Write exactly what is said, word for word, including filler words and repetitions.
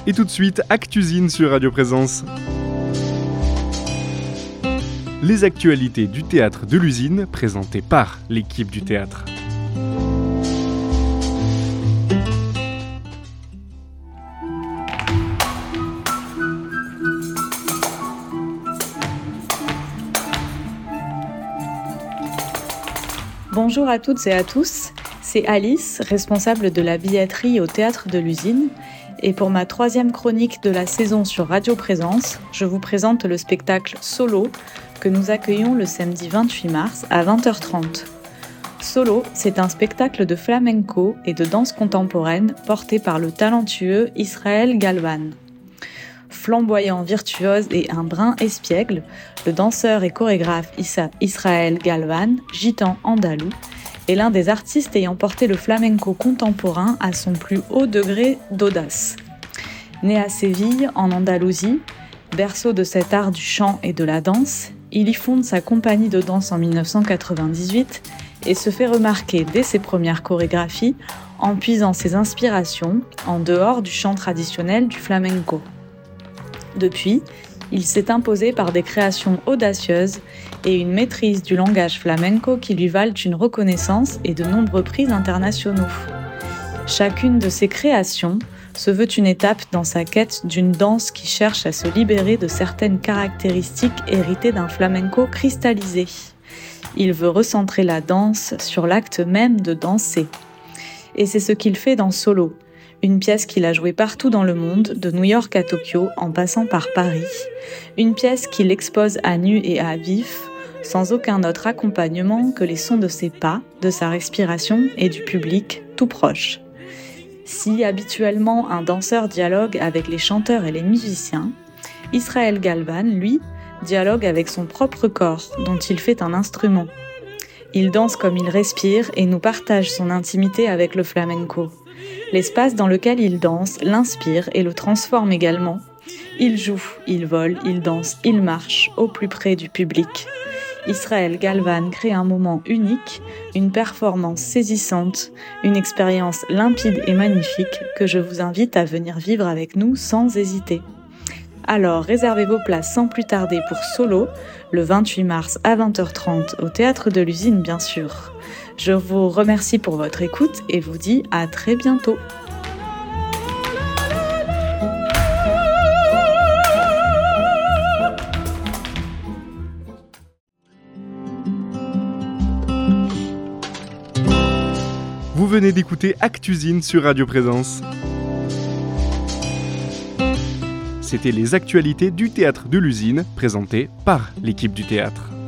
Et tout de suite, Actuzine sur Radio Présence. Les actualités du théâtre de l'usine, présentées par l'équipe du théâtre. Bonjour à toutes et à tous, c'est Alice, responsable de la billetterie au théâtre de l'usine. Et pour ma troisième chronique de la saison sur Radio Présence, je vous présente le spectacle Solo que nous accueillons le samedi vingt-huit mars à vingt heures trente. Solo, c'est un spectacle de flamenco et de danse contemporaine porté par le talentueux Israël Galvan. Flamboyant, virtuose et un brin espiègle, le danseur et chorégraphe Issa Israël Galvan, gitan andalou, est l'un des artistes ayant porté le flamenco contemporain à son plus haut degré d'audace. Né à Séville, en Andalousie, berceau de cet art du chant et de la danse, il y fonde sa compagnie de danse en dix-neuf cent quatre-vingt-dix-huit et se fait remarquer dès ses premières chorégraphies en puisant ses inspirations en dehors du chant traditionnel du flamenco. Depuis, il s'est imposé par des créations audacieuses et une maîtrise du langage flamenco qui lui valent une reconnaissance et de nombreux prix internationaux. Chacune de ses créations se veut une étape dans sa quête d'une danse qui cherche à se libérer de certaines caractéristiques héritées d'un flamenco cristallisé. Il veut recentrer la danse sur l'acte même de danser. Et c'est ce qu'il fait dans Solo, une pièce qu'il a jouée partout dans le monde, de New York à Tokyo, en passant par Paris. Une pièce qu'il expose à nu et à vif, sans aucun autre accompagnement que les sons de ses pas, de sa respiration et du public tout proche. Si habituellement un danseur dialogue avec les chanteurs et les musiciens, Israël Galvan, lui, dialogue avec son propre corps, dont il fait un instrument. Il danse comme il respire et nous partage son intimité avec le flamenco. L'espace dans lequel il danse l'inspire et le transforme également. Il joue, il vole, il danse, il marche au plus près du public. Israël Galvan crée un moment unique, une performance saisissante, une expérience limpide et magnifique que je vous invite à venir vivre avec nous sans hésiter. Alors réservez vos places sans plus tarder pour Solo, le vingt-huit mars à vingt heures trente au théâtre de l'usine bien sûr. Je vous remercie pour votre écoute et vous dis à très bientôt. Vous venez d'écouter Actuzine sur Radio Présence. C'était les actualités du théâtre de l'usine, présentées par l'équipe du théâtre.